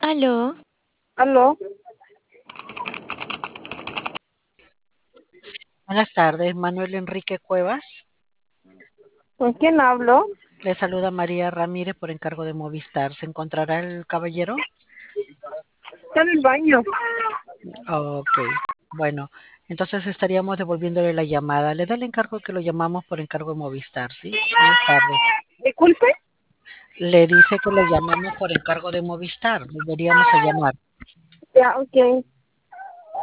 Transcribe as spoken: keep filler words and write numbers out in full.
Aló, ¿Aló? Buenas tardes, Manuel Enrique Cuevas. ¿Con quién hablo? Le saluda María Ramírez por encargo de Movistar. ¿Se encontrará el caballero? Está en el baño. Ok, bueno, entonces estaríamos devolviéndole la llamada. Le da el encargo que lo llamamos por encargo de Movistar, ¿sí? Buenas tardes. Disculpe. Le dice que lo llamamos por encargo de Movistar. Deberíamos a llamar. Ya, ok.